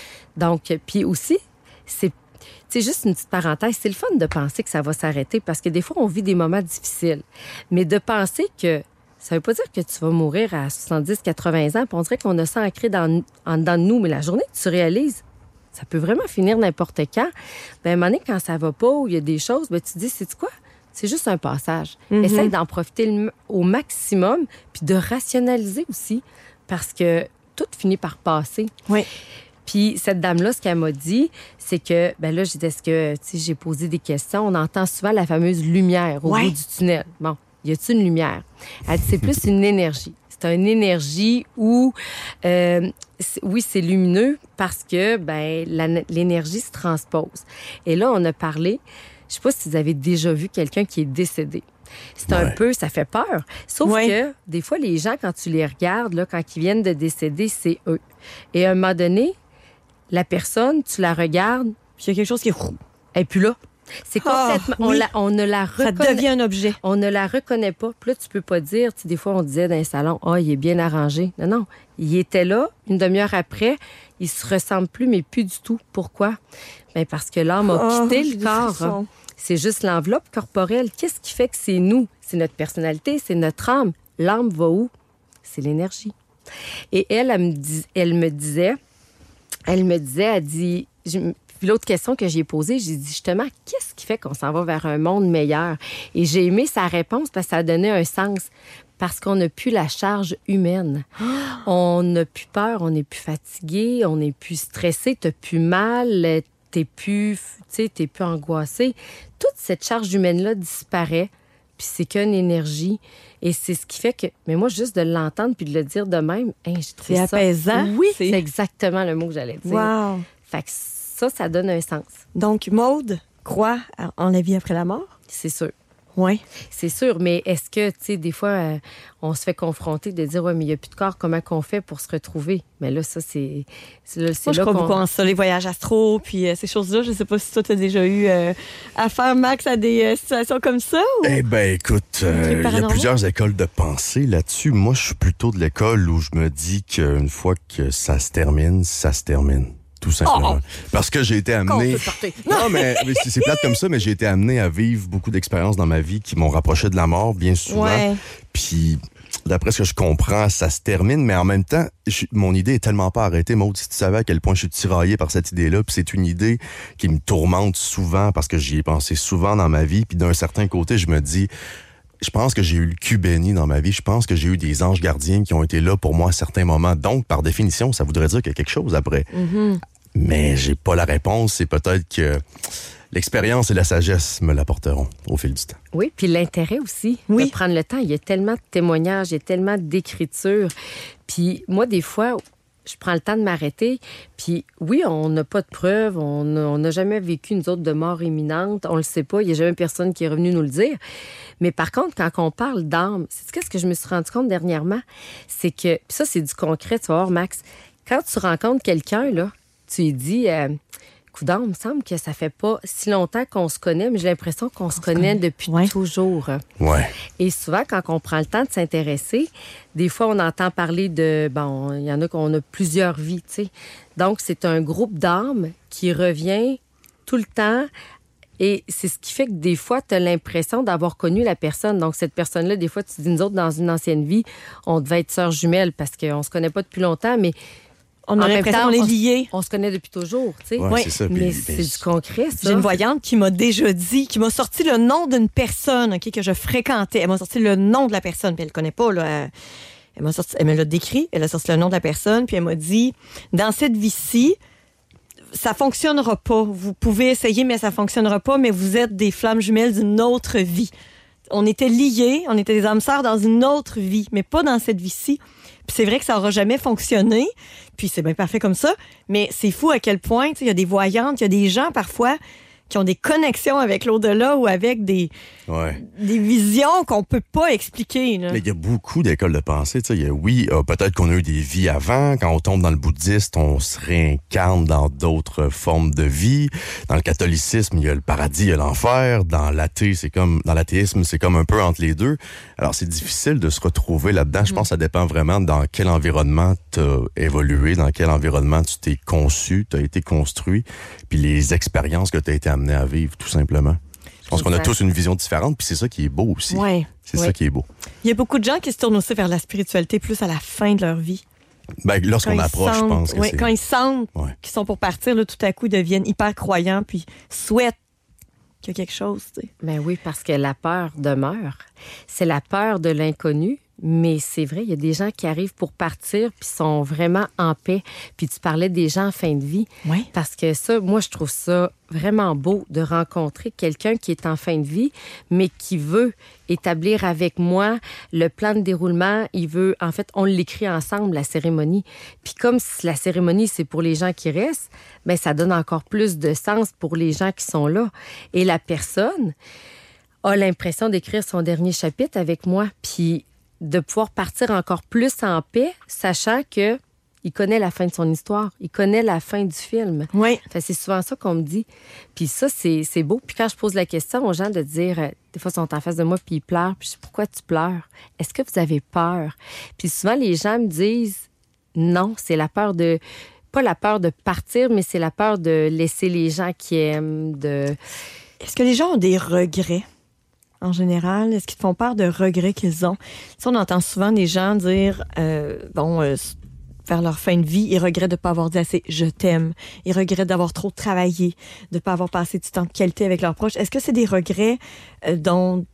Donc, puis aussi, c'est c'est juste une petite parenthèse. C'est le fun de penser que ça va s'arrêter parce que des fois, on vit des moments difficiles. Mais de penser que ça veut pas dire que tu vas mourir à soixante-dix, quatre-vingts ans, puis on dirait qu'on a ça ancré dans, en dedans de nous. Mais la journée que tu réalises, ça peut vraiment finir n'importe quand. Ben, à un moment donné, quand ça va pas ou il y a des choses, ben, tu te dis, c'est quoi? C'est juste un passage. Mm-hmm. Essaye d'en profiter le- au maximum, puis de rationaliser aussi, parce que tout finit par passer. Oui. Puis cette dame-là, ce qu'elle m'a dit, c'est que, ben là, j'ai dit, est-ce que, tu sais, j'ai posé des questions. On entend souvent la fameuse lumière au Ouais. bout du tunnel. Bon, y a-t-il une lumière? Elle dit, c'est plus une énergie. C'est une énergie où, euh, c'est- oui, c'est lumineux parce que, ben, la- l'énergie se transpose. Et là, on a parlé, je sais pas si vous avez déjà vu quelqu'un qui est décédé. C'est un Ouais. peu, ça fait peur. Sauf Ouais. que, des fois, les gens, quand tu les regardes, là, quand ils viennent de décéder, c'est eux. Et à un moment donné, la personne, tu la regardes, Puis il y a quelque chose qui est roux. elle n'est plus là. C'est Ah, complètement... on, oui. la- on ne la Ça reconnaît... devient un objet. On ne la reconnaît pas. Puis là, tu peux pas dire... Tu sais, des fois, on disait dans les salons, « Ah, il est bien arrangé. » Non, non. Il était là. Une demi-heure après, il se ressemble plus, mais plus du tout. Pourquoi? Bien, parce que l'âme a Oh, quitté j'ai le des corps. frissons. C'est juste l'enveloppe corporelle. Qu'est-ce qui fait que c'est nous? C'est notre personnalité, c'est notre âme. L'âme va où? C'est l'énergie. Et elle, elle me, dis- elle me disait... Elle me disait, elle dit... je- Puis l'autre question que j'ai posée, j'ai dit justement, qu'est-ce qui fait qu'on s'en va vers un monde meilleur? Et j'ai aimé sa réponse parce que ça a donné un sens. parce qu'on n'a plus la charge humaine. On n'a plus peur, on n'est plus fatigué, on n'est plus stressé, t'as plus mal, t'es plus, tu sais, t'es plus angoissé. Toute cette charge humaine-là disparaît, puis c'est qu'une énergie. Et c'est ce qui fait que... Mais moi, juste de l'entendre puis de le dire de même, hein, j'ai trouvé c'est ça... apaisant. Oui, c'est... c'est exactement le mot que j'allais dire. Wow. Fait que ça, ça donne un sens. Donc, Maude croit en la vie après la mort? C'est sûr. Oui. C'est sûr, mais est-ce que, tu sais, des fois, euh, on se fait confronter de dire, ouais, mais il n'y a plus de corps, comment qu'on fait pour se retrouver? Mais là, ça, c'est. c'est là, c'est Moi, je là crois qu'on... beaucoup en ça, les voyages astro, puis euh, ces choses-là. Je ne sais pas si toi, tu as déjà eu euh, affaire, Max, à des euh, situations comme ça? Ou... Eh bien, écoute, euh, il y a plusieurs écoles de pensée là-dessus. Moi, je suis plutôt de l'école où je me dis qu'une fois que ça se termine, ça se termine. Tout simplement. Oh! Parce que j'ai été amené... Non, mais, mais c'est, c'est plate comme ça, mais j'ai été amené à vivre beaucoup d'expériences dans ma vie qui m'ont rapproché de la mort, bien souvent. Ouais. Puis, d'après ce que je comprends, ça se termine, mais en même temps, je, mon idée est tellement pas arrêtée. Maud, si tu savais à quel point je suis tiraillé par cette idée-là, puis c'est une idée qui me tourmente souvent parce que j'y ai pensé souvent dans ma vie, puis d'un certain côté, je me dis... Je pense que j'ai eu le cul béni dans ma vie. Je pense que j'ai eu des anges gardiens qui ont été là pour moi à certains moments. Donc, par définition, ça voudrait dire qu'il y a quelque chose après. Mm-hmm. Mais j'ai pas la réponse. C'est peut-être que l'expérience et la sagesse me l'apporteront au fil du temps. Oui, puis l'intérêt aussi oui. de prendre le temps. Il y a tellement de témoignages, il y a tellement d'écriture. Puis moi, des fois... je prends le temps de m'arrêter. Puis oui, on n'a pas de preuves. On n'a jamais vécu, nous autres, de mort imminente. On le sait pas. Il n'y a jamais personne qui est revenu nous le dire. Mais par contre, quand on parle d'âme, c'est qu'est-ce que je me suis rendu compte dernièrement? C'est que, puis ça, c'est du concret, tu vas voir, Max. Quand tu rencontres quelqu'un, là, tu lui dis... Euh, Coudonc, il me semble que ça fait pas si longtemps qu'on se connaît, mais j'ai l'impression qu'on on se connaît, connaît depuis ouais. toujours. Ouais. Et souvent, quand on prend le temps de s'intéresser, des fois, on entend parler de... Bon, il y en a qu'on a plusieurs vies, tu sais. Donc, c'est un groupe d'âmes qui revient tout le temps. Et c'est ce qui fait que des fois, tu as l'impression d'avoir connu la personne. Donc, cette personne-là, des fois, tu dis, nous autres, dans une ancienne vie, on devait être sœurs jumelles parce qu'on se connaît pas depuis longtemps, mais... On a l'impression qu'on est liés. On se connaît depuis toujours, tu sais. Ouais, oui, c'est ça. Mais puis, c'est puis... du concret, ça. J'ai une voyante qui m'a déjà dit, qui m'a sorti le nom d'une personne, OK, que je fréquentais. Elle m'a sorti le nom de la personne, puis elle le connaît pas, là. Elle m'a sorti, elle me l'a décrit, elle a sorti le nom de la personne, puis elle m'a dit, dans cette vie-ci, ça fonctionnera pas. Vous pouvez essayer, mais ça fonctionnera pas, mais vous êtes des flammes jumelles d'une autre vie. On était liés, on était des âmes sœurs dans une autre vie, mais pas dans cette vie-ci. Puis c'est vrai que ça n'aura jamais fonctionné, puis c'est bien parfait comme ça, mais c'est fou à quel point, il y a des voyantes, il y a des gens parfois qui ont des connexions avec l'au-delà ou avec des, ouais. des visions qu'on peut pas expliquer. Là. Mais il y a beaucoup d'écoles de pensée. Tu sais, il y a, oui, euh, peut-être qu'on a eu des vies avant. Quand on tombe dans le bouddhiste, on se réincarne dans d'autres formes de vie. Dans le catholicisme, il y a le paradis, il y a l'enfer. Dans l'athée, c'est comme dans l'athéisme, c'est comme un peu entre les deux. Alors, c'est difficile de se retrouver là-dedans. Je pense que ça dépend vraiment dans quel environnement tu as évolué, dans quel environnement tu t'es conçu, tu as été construit, puis les expériences que tu as été amené à vivre, tout simplement. Je pense exact. Qu'on a tous une vision différente, puis c'est ça qui est beau aussi. Ouais, c'est ouais. ça qui est beau. Il y a beaucoup de gens qui se tournent aussi vers la spiritualité plus à la fin de leur vie. Ben, lorsqu'on quand approche, sentent, je pense que ouais, c'est... Quand ils sentent ouais. qu'ils sont pour partir, là, tout à coup, ils deviennent hyper croyants, puis souhaitent qu'il y a quelque chose. Tu sais. Ben oui, parce que la peur demeure. C'est la peur de l'inconnu. Mais c'est vrai, il y a des gens qui arrivent pour partir puis sont vraiment en paix. Puis tu parlais des gens en fin de vie. Oui. Parce que ça, moi, je trouve ça vraiment beau de rencontrer quelqu'un qui est en fin de vie, mais qui veut établir avec moi le plan de déroulement. Il veut, en fait, on l'écrit ensemble, la cérémonie. Puis comme la cérémonie, c'est pour les gens qui restent, bien, ça donne encore plus de sens pour les gens qui sont là. Et la personne a l'impression d'écrire son dernier chapitre avec moi. Puis de pouvoir partir encore plus en paix, sachant que il connaît la fin de son histoire, il connaît la fin du film. Oui. Fait, c'est souvent ça qu'on me dit. Puis ça, c'est, c'est beau. Puis quand je pose la question aux gens de dire, euh, des fois, ils sont en face de moi puis ils pleurent. Puis je dis, pourquoi tu pleures? Est-ce que vous avez peur? Puis souvent, les gens me disent, non, c'est la peur de... Pas la peur de partir, mais c'est la peur de laisser les gens qui aiment, de... Est-ce que les gens ont des regrets? En général, est-ce qu'ils te font peur de regrets qu'ils ont? Tu sais, on entend souvent des gens dire, euh, bon, euh, vers leur fin de vie, ils regrettent de ne pas avoir dit assez « je t'aime ». Ils regrettent d'avoir trop travaillé, de ne pas avoir passé du temps de qualité avec leurs proches. Est-ce que c'est des regrets euh, dont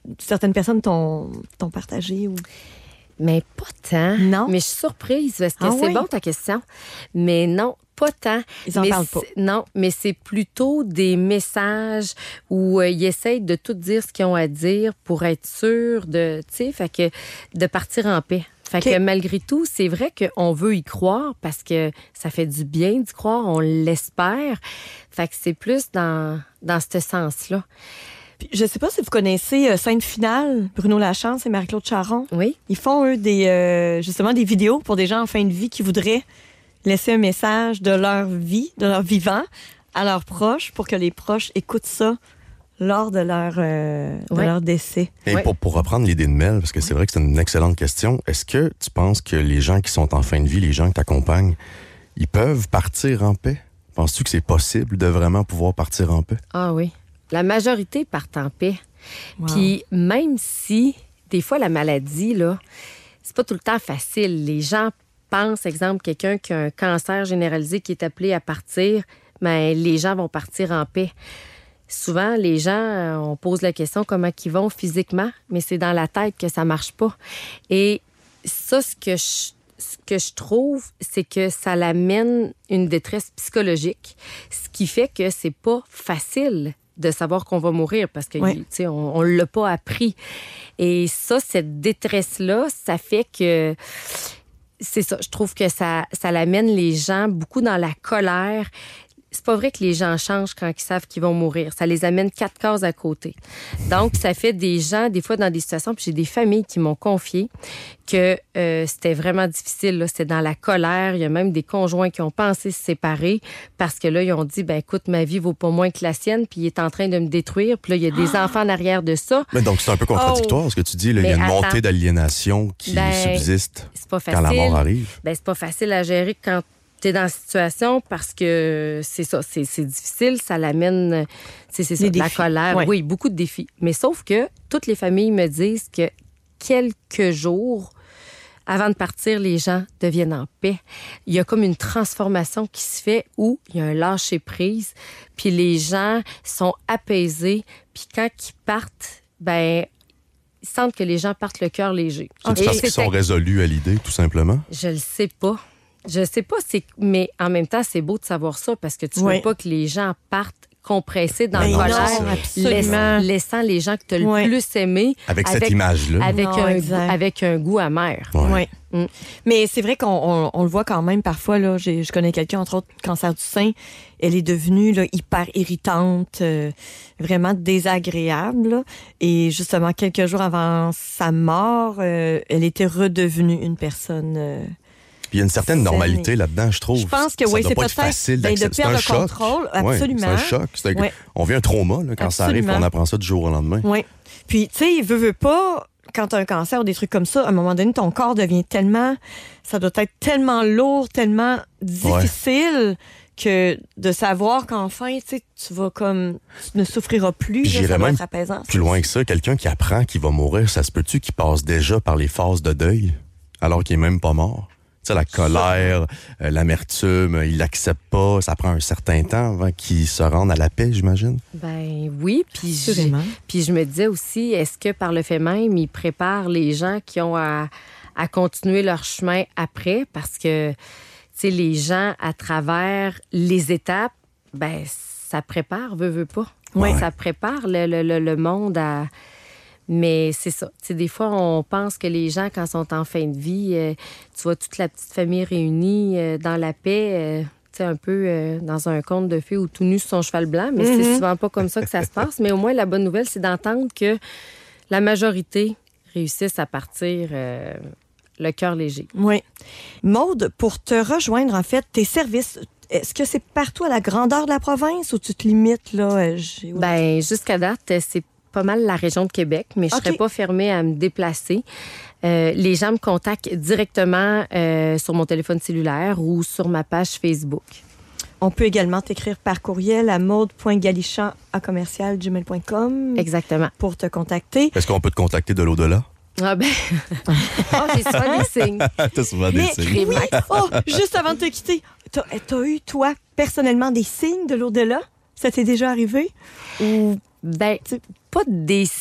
certaines personnes t'ont, t'ont partagé? Ou... Mais pas tant. Non? Mais je suis surprise parce que Ah c'est oui? bon ta question. Mais non, pas tant. Ils en mais parlent pas. c'est- Non, mais c'est plutôt des messages où euh, ils essayent de tout dire ce qu'ils ont à dire pour être sûrs de, tu sais, fait que de partir en paix. Fait OK. que malgré tout, c'est vrai qu'on veut y croire parce que ça fait du bien d'y croire, on l'espère. Fait que c'est plus dans, dans ce sens-là. Puis, je sais pas si vous connaissez euh, Scène Finale, Bruno Lachance et Marie-Claude Charon. Oui? Ils font, eux, des, euh, justement des vidéos pour des gens en fin de vie qui voudraient laisser un message de leur vie, de leur vivant, à leurs proches pour que les proches écoutent ça lors de leur, euh, de Ouais. leur décès. Et Ouais. pour, pour reprendre l'idée de Mel, parce que c'est vrai que c'est une excellente question, est-ce que tu penses que les gens qui sont en fin de vie, les gens que tu accompagnes, ils peuvent partir en paix? Penses-tu que c'est possible de vraiment pouvoir partir en paix? Ah oui. La majorité partent en paix. Wow. Puis même si, des fois, la maladie, là, c'est pas tout le temps facile. Les gens pensent, exemple, quelqu'un qui a un cancer généralisé qui est appelé à partir, mais les gens vont partir en paix. Souvent, les gens, euh, on pose la question comment ils vont physiquement, mais c'est dans la tête que ça marche pas. Et ça, ce que je, ce que je trouve, c'est que ça l'amène une détresse psychologique, ce qui fait que c'est pas facile de savoir qu'on va mourir parce que, Ouais. tu sais, on, on l'a pas appris. Et ça, cette détresse-là, ça fait que c'est ça. Je trouve que ça, ça l'amène les gens beaucoup dans la colère. C'est pas vrai que les gens changent quand ils savent qu'ils vont mourir. Ça les amène quatre cases à côté. Donc, ça fait des gens, des fois, dans des situations, puis j'ai des familles qui m'ont confié que euh, c'était vraiment difficile. Là. C'était dans la colère. Il y a même des conjoints qui ont pensé se séparer parce que là, ils ont dit, ben écoute, ma vie vaut pas moins que la sienne, puis il est en train de me détruire. Puis là, il y a des enfants en arrière de ça. Mais donc, c'est un peu contradictoire, ce que tu dis. Là. Il y a Mais une attends. montée d'aliénation qui Ben, subsiste C'est pas quand facile. la mort arrive. Ben, c'est pas facile à gérer quand tu es dans la situation parce que c'est ça, c'est, c'est difficile, ça l'amène, c'est, c'est ça, Des de la défis. colère. Ouais. Oui, beaucoup de défis. Mais sauf que toutes les familles me disent que quelques jours avant de partir, les gens deviennent en paix. Il y a comme une transformation qui se fait où il y a un lâcher-prise, puis les gens sont apaisés, puis quand ils partent, ben ils sentent que les gens partent le cœur léger. C'est Et parce qu'ils c'est- sont résolus à l'idée, tout simplement. Je le sais pas. Je sais pas, c'est... mais en même temps, c'est beau de savoir ça parce que tu Oui. veux pas que les gens partent compressés dans Ben la non, colère, absolument. laissant, laissant les gens que tu as le Oui. plus aimés Avec, cette image-là. avec, Non, un, exact. goût- avec un goût amer. Ouais. Oui. Mm. Mais c'est vrai qu'on on, on le voit quand même parfois. Là, j'ai, je connais quelqu'un, entre autres, cancer du sein. Elle est devenue là, hyper irritante, euh, vraiment désagréable. là. Et justement, quelques jours avant sa mort, euh, elle était redevenue une personne... euh, Puis il y a une certaine Saine. normalité là-dedans, je trouve. Je pense que ça oui, doit c'est pas être peut-être facile ben, de d'accepter. perdre C'est un le choc. contrôle, Ouais, absolument. c'est un choc. C'est un- Ouais. On vit un trauma là, quand ça arrive, Absolument. on apprend ça du jour au lendemain. Oui. Puis, tu sais, veut, veut pas, quand t'as un cancer ou des trucs comme ça, à un moment donné, ton corps devient tellement... Ça doit être tellement lourd, tellement difficile que de savoir qu'enfin, tu sais, tu vas comme... Tu ne souffriras plus. Puis là, j'irais ça doit même être apaisant. Plus loin que ça, quelqu'un qui apprend qu'il va mourir, ça se peut-tu qu'il passe déjà par les phases de deuil alors qu'il est même pas mort? Tu sais, la colère, euh, l'amertume, il l'accepte pas, ça prend un certain temps avant qu'il se rende à la paix, j'imagine. Ben oui, puis je, Assurément. puis je me disais aussi, est-ce que par le fait même, ils préparent les gens qui ont à, à continuer leur chemin après? Parce que, tu sais, les gens, à travers les étapes, ben ça prépare, veut, veut pas. Ouais. Ça prépare le, le, le, le monde à... Mais c'est ça. Tu sais, des fois, on pense que les gens, quand ils sont en fin de vie, euh, tu vois toute la petite famille réunie euh, dans la paix, euh, tu sais, un peu euh, dans un conte de fées où tout nu sur son cheval blanc, mais c'est souvent pas comme ça que ça se passe. Mais au moins, la bonne nouvelle, c'est d'entendre que la majorité réussissent à partir euh, le cœur léger. Oui. Maude, pour te rejoindre, en fait, tes services, est-ce que c'est partout à la grandeur de la province ou tu te limites, là? euh, j'ai- Ben jusqu'à date, c'est pas mal la région de Québec, mais je OK. serais pas fermée à me déplacer. Euh, les gens me contactent directement euh, sur mon téléphone cellulaire ou sur ma page Facebook. On peut également t'écrire par courriel à maude point galichan à commercial gmail point com Exactement. pour te contacter. Est-ce qu'on peut te contacter de l'au-delà? Ah ben, oh, j'ai souvent des signes. T'as souvent des Mais signes. oui, oh, juste avant de te quitter, t'as, t'as eu, toi, personnellement, des signes de l'au-delà? Ça t'est déjà arrivé? Ou Ben, pas des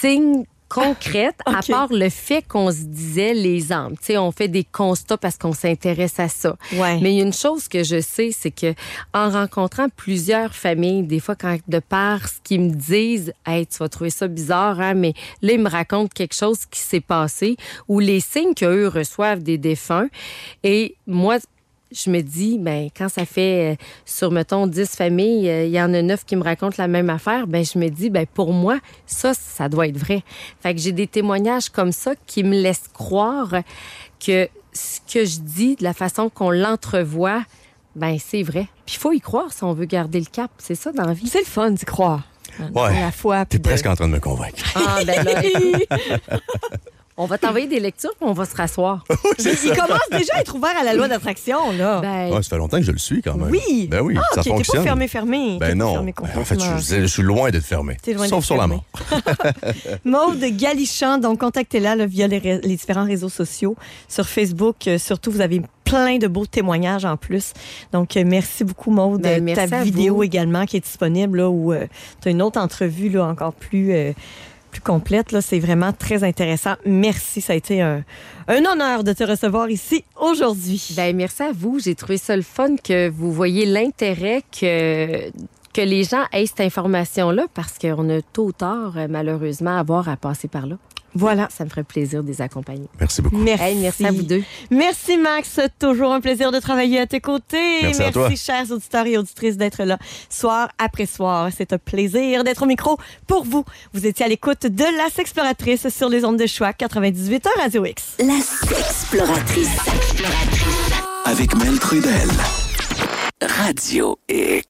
signes concrètes, Okay. à part le fait qu'on se disait les âmes. Tu sais, on fait des constats parce qu'on s'intéresse à ça. Ouais. Mais il y a une chose que je sais, c'est que en rencontrant plusieurs familles, des fois, quand de par ce qu'ils me disent, hey, tu vas trouver ça bizarre, hein, mais là, ils me racontent quelque chose qui s'est passé ou les signes qu'eux reçoivent des défunts. Et moi, je me dis, ben quand ça fait, euh, sur, mettons, dix familles, il euh, y en a neuf qui me racontent la même affaire, ben je me dis, ben pour moi, ça, ça doit être vrai. Fait que j'ai des témoignages comme ça qui me laissent croire que ce que je dis, de la façon qu'on l'entrevoit, ben c'est vrai. Puis il faut y croire si on veut garder le cap. C'est ça dans la vie. C'est le fun d'y croire. Ouais. À la fois. T'es puis de- presque en train de me convaincre. Ah, ben là, écoute, on va t'envoyer des lectures puis on va se rasseoir. Il, il commence déjà à être ouvert à la loi d'attraction, là. Ben, Ouais, ça fait longtemps que je le suis quand même. oui. Ben oui, ah, ça ok, t'es pas fonctionne. fermé, fermé. T'es Ben pas non. fermé Ben, en fait, je, complètement. je- je suis loin d'être fermé. T'es loin Sauf d'être sur la fermé. mort. Maude Galichan, donc contactez-la là, via les, ré- les différents réseaux sociaux. Sur Facebook, euh, surtout, vous avez plein de beaux témoignages en plus. Donc, euh, merci beaucoup, Maude. Ben, Euh, merci Ta à vidéo vous. également qui est disponible, là, où tu as une autre entrevue là, encore plus, euh, plus complète. Là. C'est vraiment très intéressant. Merci, ça a été un, un honneur de te recevoir ici aujourd'hui. Ben, merci à vous. J'ai trouvé ça le fun que vous voyez l'intérêt que, que les gens aient cette information-là parce qu'on a tôt ou tard, euh, malheureusement, à avoir à passer par là. Voilà. Ça me ferait plaisir de les accompagner. Merci beaucoup. Merci. Hey, merci à vous deux. Merci, Max. Toujours un plaisir de travailler à tes côtés. Merci à toi. chers auditeurs et auditrices, d'être là soir après soir. C'est un plaisir d'être au micro pour vous. Vous étiez à l'écoute de La Sexploratrice sur les ondes de Choix quatre-vingt-dix-huit à Radio X. La Sexploratrice. Avec Mel Trudel. Radio X.